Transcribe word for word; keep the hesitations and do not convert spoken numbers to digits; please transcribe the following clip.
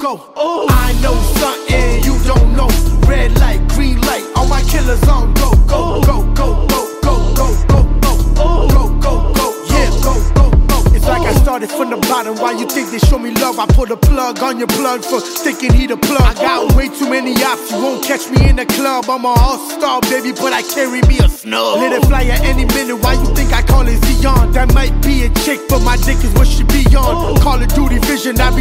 go. Ooh. I know something you don't know. Red light, green light, all my killers on go. Go, Ooh. go, go, go, go, go, go, go, Ooh. go, go, go, yeah, go, go, go. It's like I started from the bottom. Why you think they show me love? I put a plug on your plug for thinking he the plug. I got way too many ops. You won't catch me in the club. I'm an all-star, baby, but I carry me a snub. Let it fly at any minute. Why you think I call it Zion? That might be a chick, but my dick is what she be on. Call of Duty vision. I be